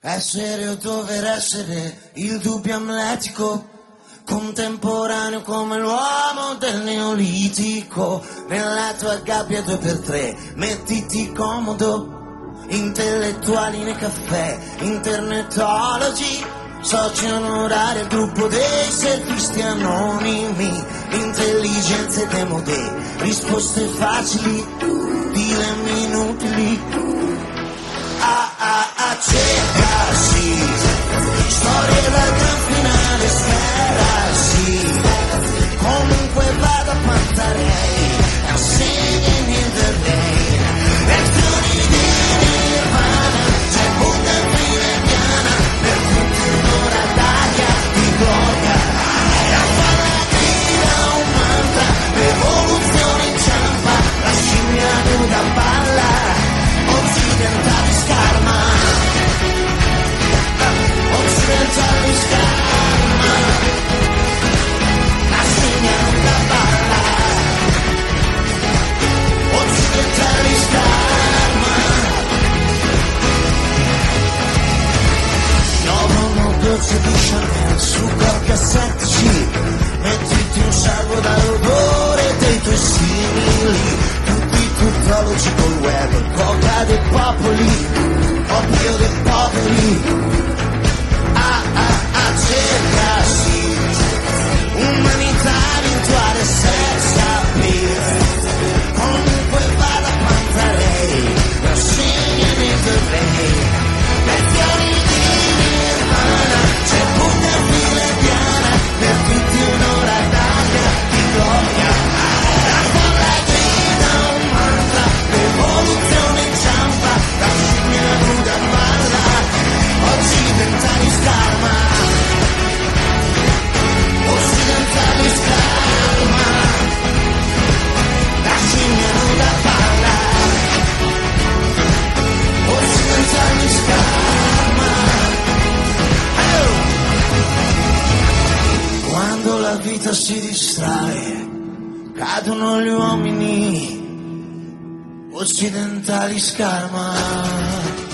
Essere o dover essere, il dubbio amletico, contemporaneo come l'uomo del neolitico. Nella tua gabbia 2x3, mettiti comodo, intellettuali nei caffè, internetologi, soci onorari al gruppo dei servisti anonimi, intelligenze demodè, risposte facili, dilemmi inutili. Cercasi, storie dal gran finale, sferrasi, comunque vado a Pantarei, a singing in the rain, lezioni di Nirvana, c'è Buddha in fine piana, per tutti un'ora d'aria di gloria, la palla grida un mantra, l'evoluzione inciampa, la scimmia nuda balla, occidentali scarma. Occidentali scarma, la scimmia nuda balla. Occidentali scarma. 912 di Chanel su corpi assettici, mettiti un salvo dall'odore dei tuoi simili, tutti tuttologi col web, coca dei popoli, oppio dei poveri. Cercasi, umanità virtuale senza appeal, comunque vada a Pantarei, la singing in the rain, lezioni di Nirvana, c'è Buddha in fila piana, per tutti un'ora d'aria di gloria, la folla grida un mantra, l'evoluzione inciampa, la scimmia nuda balla, occidentali scarma. Occidentali scarma, la scimmia nuda parla. Occidentali scarma. Oh! Quando la vita si distrae, cadono gli uomini. Occidentali scarma.